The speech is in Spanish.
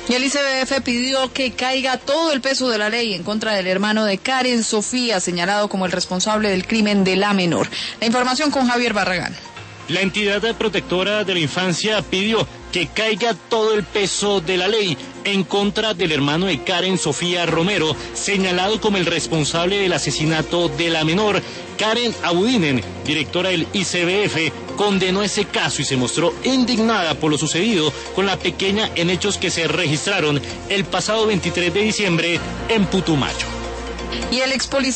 Y el ICBF pidió que caiga todo el peso de la ley en contra del hermano de Karen Sofía, señalado como el responsable del crimen de la menor. La información con Javier Barragán. La entidad protectora de la infancia pidió que caiga todo el peso de la ley en contra del hermano de Karen Sofía Romero, señalado como el responsable del asesinato de la menor. Karen Abudinen, directora del ICBF, condenó ese caso y se mostró indignada por lo sucedido con la pequeña en hechos que se registraron el pasado 23 de diciembre en Putumayo. Y el ex policía